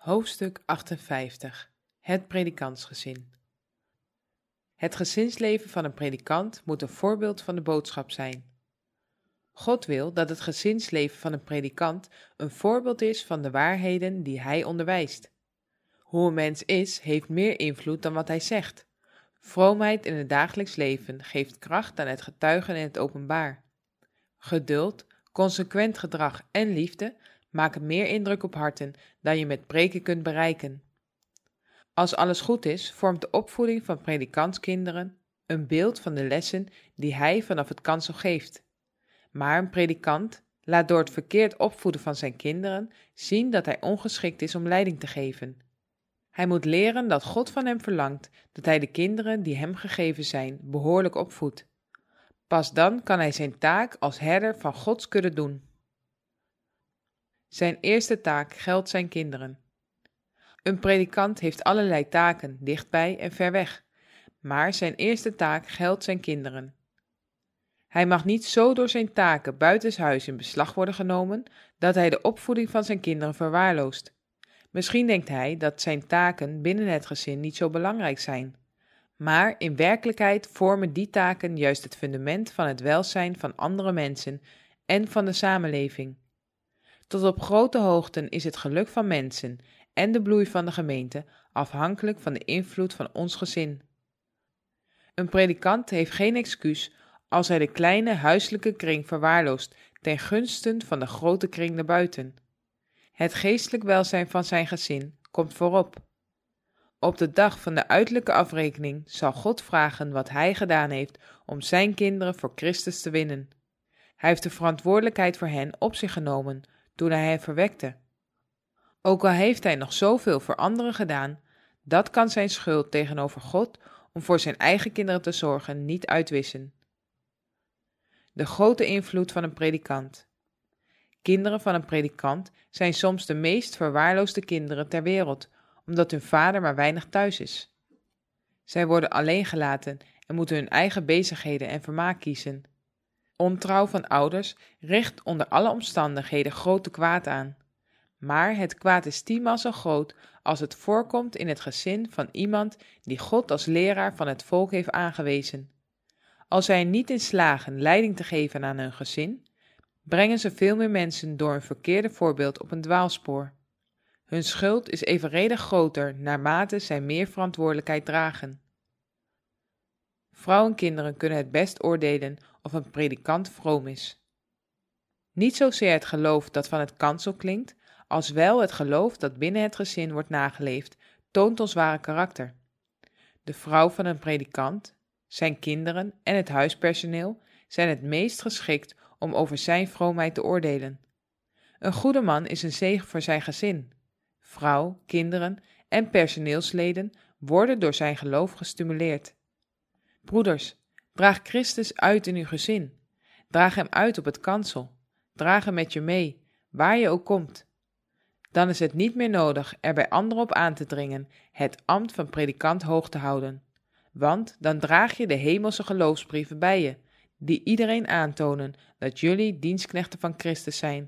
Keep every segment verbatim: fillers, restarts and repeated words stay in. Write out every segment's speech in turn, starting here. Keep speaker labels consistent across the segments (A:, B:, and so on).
A: Hoofdstuk achtenvijftig. Het predikantsgezin. Het gezinsleven van een predikant moet een voorbeeld van de boodschap zijn. God wil dat het gezinsleven van een predikant een voorbeeld is van de waarheden die hij onderwijst. Hoe een mens is, heeft meer invloed dan wat hij zegt. Vroomheid in het dagelijks leven geeft kracht aan het getuigen in het openbaar. Geduld, consequent gedrag en liefde maken meer indruk op harten dan je met preken kunt bereiken. Als alles goed is, vormt de opvoeding van predikantskinderen een beeld van de lessen die hij vanaf het kansel geeft. Maar een predikant laat door het verkeerd opvoeden van zijn kinderen zien dat hij ongeschikt is om leiding te geven. Hij moet leren dat God van hem verlangt dat hij de kinderen die hem gegeven zijn behoorlijk opvoedt. Pas dan kan hij zijn taak als herder van Gods kudde doen. Zijn eerste taak geldt zijn kinderen. Een predikant heeft allerlei taken, dichtbij en ver weg, maar zijn eerste taak geldt zijn kinderen. Hij mag niet zo door zijn taken buitenshuis in beslag worden genomen, dat hij de opvoeding van zijn kinderen verwaarloost. Misschien denkt hij dat zijn taken binnen het gezin niet zo belangrijk zijn, maar in werkelijkheid vormen die taken juist het fundament van het welzijn van andere mensen en van de samenleving. Tot op grote hoogten is het geluk van mensen en de bloei van de gemeente afhankelijk van de invloed van ons gezin. Een predikant heeft geen excuus als hij de kleine huiselijke kring verwaarloost ten gunste van de grote kring daarbuiten. Het geestelijk welzijn van zijn gezin komt voorop. Op de dag van de uiterlijke afrekening zal God vragen wat hij gedaan heeft om zijn kinderen voor Christus te winnen. Hij heeft de verantwoordelijkheid voor hen op zich genomen toen hij hen verwekte. Ook al heeft hij nog zoveel voor anderen gedaan, dat kan zijn schuld tegenover God om voor zijn eigen kinderen te zorgen niet uitwissen. De grote invloed van een predikant. Kinderen van een predikant zijn soms de meest verwaarloosde kinderen ter wereld, omdat hun vader maar weinig thuis is. Zij worden alleen gelaten en moeten hun eigen bezigheden en vermaak kiezen. Ontrouw van ouders richt onder alle omstandigheden grote kwaad aan. Maar het kwaad is tienmaal zo groot als het voorkomt in het gezin van iemand die God als leraar van het volk heeft aangewezen. Als zij er niet in slagen leiding te geven aan hun gezin, brengen ze veel meer mensen door een verkeerde voorbeeld op een dwaalspoor. Hun schuld is evenredig groter naarmate zij meer verantwoordelijkheid dragen. Vrouwen en kinderen kunnen het best oordelen of een predikant vroom is. Niet zozeer het geloof dat van het kansel klinkt, als wel het geloof dat binnen het gezin wordt nageleefd, toont ons ware karakter. De vrouw van een predikant, zijn kinderen en het huispersoneel zijn het meest geschikt om over zijn vroomheid te oordelen. Een goede man is een zegen voor zijn gezin. Vrouw, kinderen en personeelsleden worden door zijn geloof gestimuleerd. Broeders, draag Christus uit in uw gezin. Draag hem uit op het kansel. Draag hem met je mee, waar je ook komt. Dan is het niet meer nodig er bij anderen op aan te dringen het ambt van predikant hoog te houden. Want dan draag je de hemelse geloofsbrieven bij je, die iedereen aantonen dat jullie dienstknechten van Christus zijn.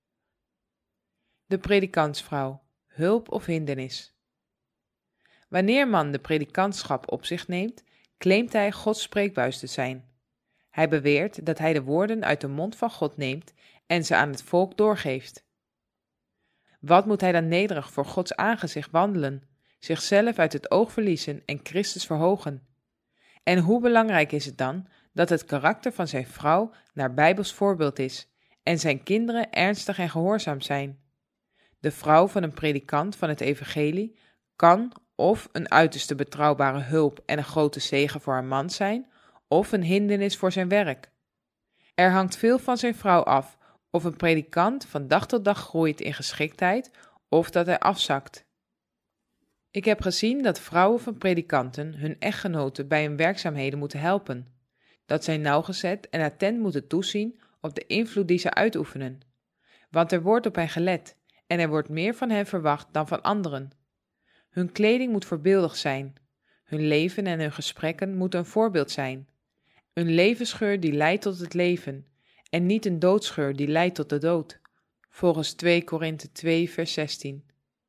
A: De predikantsvrouw, hulp of hindernis. Wanneer man de predikantschap op zich neemt, claimt hij Gods spreekbuis te zijn. Hij beweert dat hij de woorden uit de mond van God neemt en ze aan het volk doorgeeft. Wat moet hij dan nederig voor Gods aangezicht wandelen, zichzelf uit het oog verliezen en Christus verhogen? En hoe belangrijk is het dan dat het karakter van zijn vrouw naar Bijbels voorbeeld is en zijn kinderen ernstig en gehoorzaam zijn? De vrouw van een predikant van het evangelie kan of een uiterste betrouwbare hulp en een grote zegen voor haar man zijn, of een hindernis voor zijn werk. Er hangt veel van zijn vrouw af of een predikant van dag tot dag groeit in geschiktheid of dat hij afzakt. Ik heb gezien dat vrouwen van predikanten hun echtgenoten bij hun werkzaamheden moeten helpen, dat zij nauwgezet en attent moeten toezien op de invloed die ze uitoefenen, want er wordt op hen gelet en er wordt meer van hen verwacht dan van anderen. Hun kleding moet voorbeeldig zijn, hun leven en hun gesprekken moeten een voorbeeld zijn. Een levensgeur die leidt tot het leven en niet een doodsgeur die leidt tot de dood, volgens twee Korinthe twee vers zestien.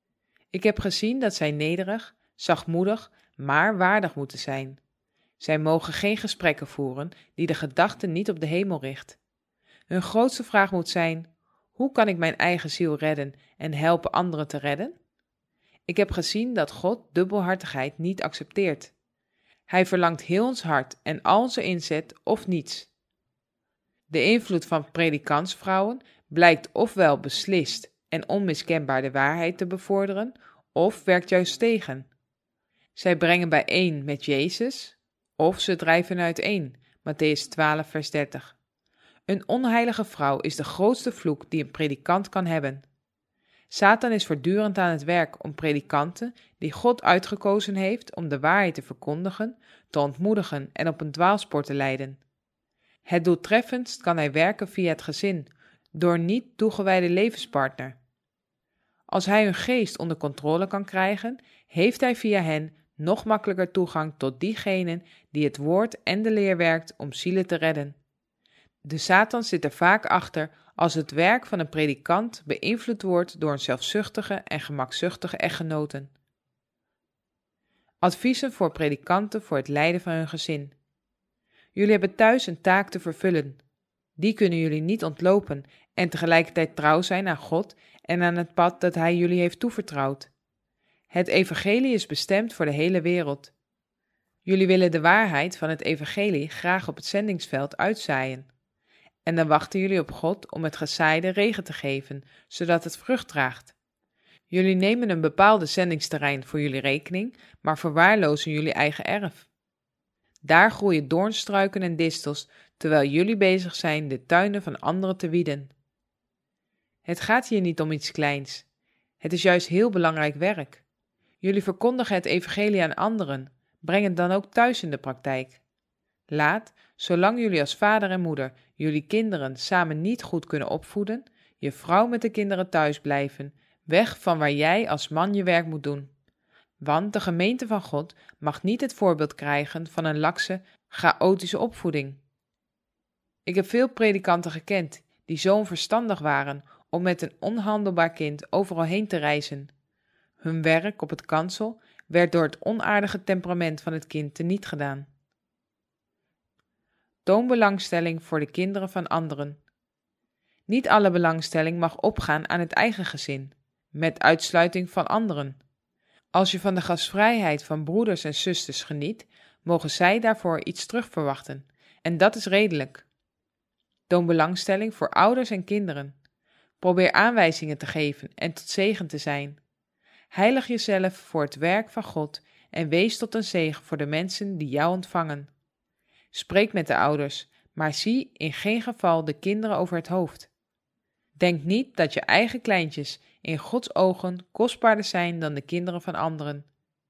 A: Ik heb gezien dat zij nederig, zachtmoedig, maar waardig moeten zijn. Zij mogen geen gesprekken voeren die de gedachten niet op de hemel richt. Hun grootste vraag moet zijn: hoe kan ik mijn eigen ziel redden en helpen anderen te redden? Ik heb gezien dat God dubbelhartigheid niet accepteert. Hij verlangt heel ons hart en al onze inzet of niets. De invloed van predikantsvrouwen blijkt ofwel beslist en onmiskenbaar de waarheid te bevorderen, of werkt juist tegen. Zij brengen bijeen met Jezus, of ze drijven uiteen, Mattheüs twaalf vers dertig. Een onheilige vrouw is de grootste vloek die een predikant kan hebben. Satan is voortdurend aan het werk om predikanten, die God uitgekozen heeft om de waarheid te verkondigen, te ontmoedigen en op een dwaalspoor te leiden. Het doeltreffendst kan hij werken via het gezin, door een niet toegewijde levenspartner. Als hij hun geest onder controle kan krijgen, heeft hij via hen nog makkelijker toegang tot diegenen die het woord en de leer werkt om zielen te redden. De Satan zit er vaak achter als het werk van een predikant beïnvloed wordt door een zelfzuchtige en gemakzuchtige echtgenoten. Adviezen voor predikanten voor het leiden van hun gezin. Jullie hebben thuis een taak te vervullen. Die kunnen jullie niet ontlopen en tegelijkertijd trouw zijn aan God en aan het pad dat Hij jullie heeft toevertrouwd. Het evangelie is bestemd voor de hele wereld. Jullie willen de waarheid van het evangelie graag op het zendingsveld uitzaaien. En dan wachten jullie op God om het gezaaide regen te geven, zodat het vrucht draagt. Jullie nemen een bepaalde zendingsterrein voor jullie rekening, maar verwaarlozen jullie eigen erf. Daar groeien doornstruiken en distels, terwijl jullie bezig zijn de tuinen van anderen te wieden. Het gaat hier niet om iets kleins. Het is juist heel belangrijk werk. Jullie verkondigen het evangelie aan anderen, breng het dan ook thuis in de praktijk. Laat, zolang jullie als vader en moeder jullie kinderen samen niet goed kunnen opvoeden, je vrouw met de kinderen thuis blijven, weg van waar jij als man je werk moet doen. Want de gemeente van God mag niet het voorbeeld krijgen van een lakse, chaotische opvoeding. Ik heb veel predikanten gekend die zo onverstandig waren om met een onhandelbaar kind overal heen te reizen. Hun werk op het kansel werd door het onaardige temperament van het kind teniet gedaan. Toon belangstelling voor de kinderen van anderen. Niet alle belangstelling mag opgaan aan het eigen gezin, met uitsluiting van anderen. Als je van de gastvrijheid van broeders en zusters geniet, mogen zij daarvoor iets terugverwachten, en dat is redelijk. Toon belangstelling voor ouders en kinderen. Probeer aanwijzingen te geven en tot zegen te zijn. Heilig jezelf voor het werk van God en wees tot een zegen voor de mensen die jou ontvangen. Spreek met de ouders, maar zie in geen geval de kinderen over het hoofd. Denk niet dat je eigen kleintjes in Gods ogen kostbaarder zijn dan de kinderen van anderen.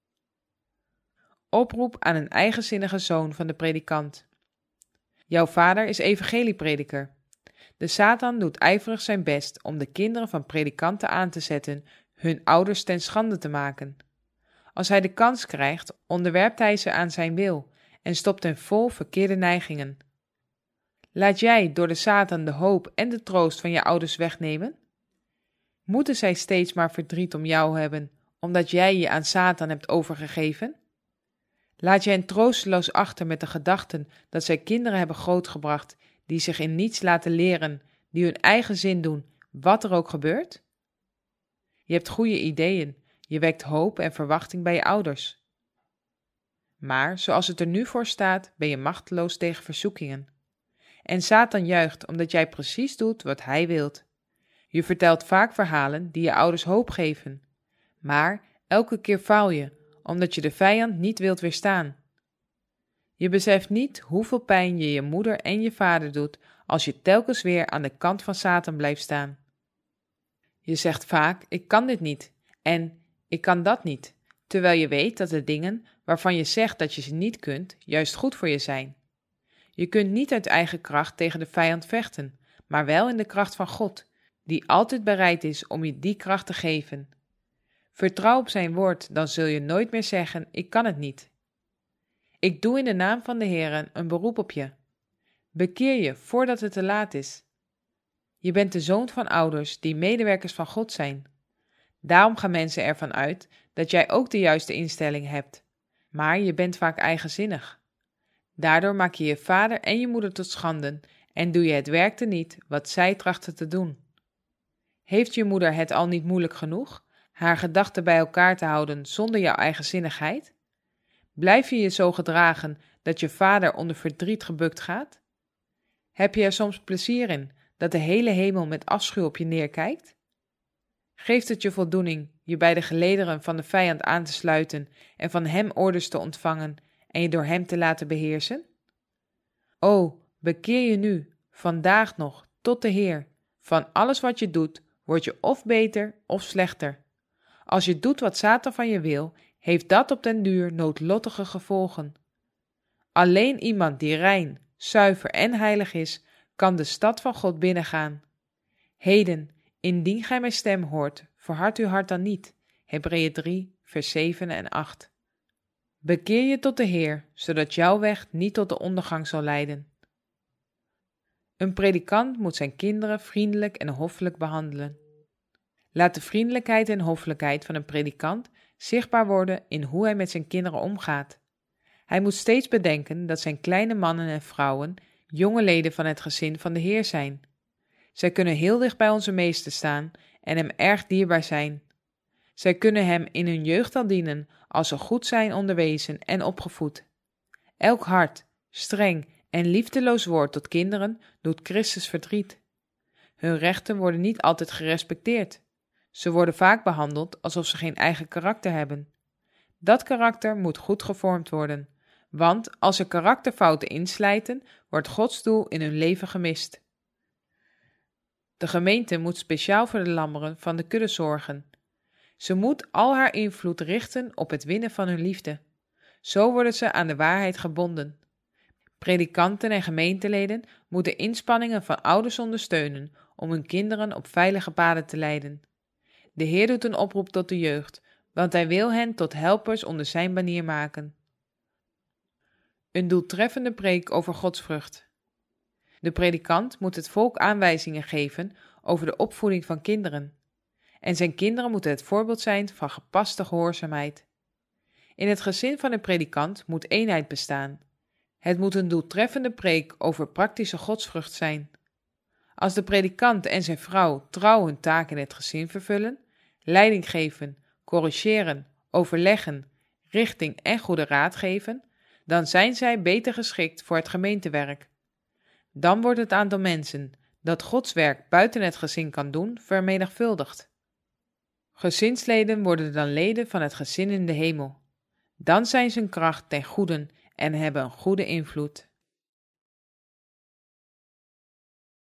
A: Oproep aan een eigenzinnige zoon van de predikant. Jouw vader is evangelieprediker. De Satan doet ijverig zijn best om de kinderen van predikanten aan te zetten hun ouders ten schande te maken. Als hij de kans krijgt, onderwerpt hij ze aan zijn wil en stopt hen vol verkeerde neigingen. Laat jij door de Satan de hoop en de troost van je ouders wegnemen? Moeten zij steeds maar verdriet om jou hebben, omdat jij je aan Satan hebt overgegeven? Laat je hen troosteloos achter met de gedachten dat zij kinderen hebben grootgebracht, die zich in niets laten leren, die hun eigen zin doen, wat er ook gebeurt? Je hebt goede ideeën, je wekt hoop en verwachting bij je ouders. Maar zoals het er nu voor staat, ben je machteloos tegen verzoekingen. En Satan juicht omdat jij precies doet wat hij wilt. Je vertelt vaak verhalen die je ouders hoop geven. Maar elke keer faal je, omdat je de vijand niet wilt weerstaan. Je beseft niet hoeveel pijn je je moeder en je vader doet als je telkens weer aan de kant van Satan blijft staan. Je zegt vaak, ik kan dit niet en ik kan dat niet, terwijl je weet dat de dingen waarvan je zegt dat je ze niet kunt, juist goed voor je zijn. Je kunt niet uit eigen kracht tegen de vijand vechten, maar wel in de kracht van God, die altijd bereid is om je die kracht te geven. Vertrouw op zijn woord, dan zul je nooit meer zeggen, ik kan het niet. Ik doe in de naam van de Heere een beroep op je. Bekeer je voordat het te laat is. Je bent de zoon van ouders die medewerkers van God zijn. Daarom gaan mensen ervan uit dat jij ook de juiste instelling hebt, maar je bent vaak eigenzinnig. Daardoor maak je je vader en je moeder tot schande en doe je het werk teniet wat zij trachten te doen. Heeft je moeder het al niet moeilijk genoeg, haar gedachten bij elkaar te houden zonder jouw eigenzinnigheid? Blijf je je zo gedragen dat je vader onder verdriet gebukt gaat? Heb je er soms plezier in dat de hele hemel met afschuw op je neerkijkt? Geeft het je voldoening je bij de gelederen van de vijand aan te sluiten en van hem orders te ontvangen en je door hem te laten beheersen? O, bekeer je nu, vandaag nog, tot de Heer. Van alles wat je doet, word je of beter of slechter. Als je doet wat Satan van je wil, heeft dat op den duur noodlottige gevolgen. Alleen iemand die rein, zuiver en heilig is, kan de stad van God binnengaan. Heden, indien gij mijn stem hoort, verhard uw hart dan niet. Hebreeën drie, vers zeven en acht. Bekeer je tot de Heer, zodat jouw weg niet tot de ondergang zal leiden. Een predikant moet zijn kinderen vriendelijk en hoffelijk behandelen. Laat de vriendelijkheid en hoffelijkheid van een predikant zichtbaar worden in hoe hij met zijn kinderen omgaat. Hij moet steeds bedenken dat zijn kleine mannen en vrouwen jonge leden van het gezin van de Heer zijn. Zij kunnen heel dicht bij onze meester staan en hem erg dierbaar zijn. Zij kunnen hem in hun jeugd al dienen als ze goed zijn onderwezen en opgevoed. Elk hard, streng en liefdeloos woord tot kinderen doet Christus verdriet. Hun rechten worden niet altijd gerespecteerd. Ze worden vaak behandeld alsof ze geen eigen karakter hebben. Dat karakter moet goed gevormd worden, want als er karakterfouten inslijten, wordt Gods doel in hun leven gemist. De gemeente moet speciaal voor de lammeren van de kudde zorgen. Ze moet al haar invloed richten op het winnen van hun liefde. Zo worden ze aan de waarheid gebonden. Predikanten en gemeenteleden moeten inspanningen van ouders ondersteunen om hun kinderen op veilige paden te leiden. De Heer doet een oproep tot de jeugd, want hij wil hen tot helpers onder zijn banier maken. Een doeltreffende preek over godsvrucht. De predikant moet het volk aanwijzingen geven over de opvoeding van kinderen. En zijn kinderen moeten het voorbeeld zijn van gepaste gehoorzaamheid. In het gezin van een predikant moet eenheid bestaan. Het moet een doeltreffende preek over praktische godsvrucht zijn. Als de predikant en zijn vrouw trouw hun taak in het gezin vervullen, leiding geven, corrigeren, overleggen, richting en goede raad geven, dan zijn zij beter geschikt voor het gemeentewerk. Dan wordt het aantal mensen dat Gods werk buiten het gezin kan doen vermenigvuldigd. Gezinsleden worden dan leden van het gezin in de hemel. Dan zijn ze een kracht ten goede en hebben een goede invloed.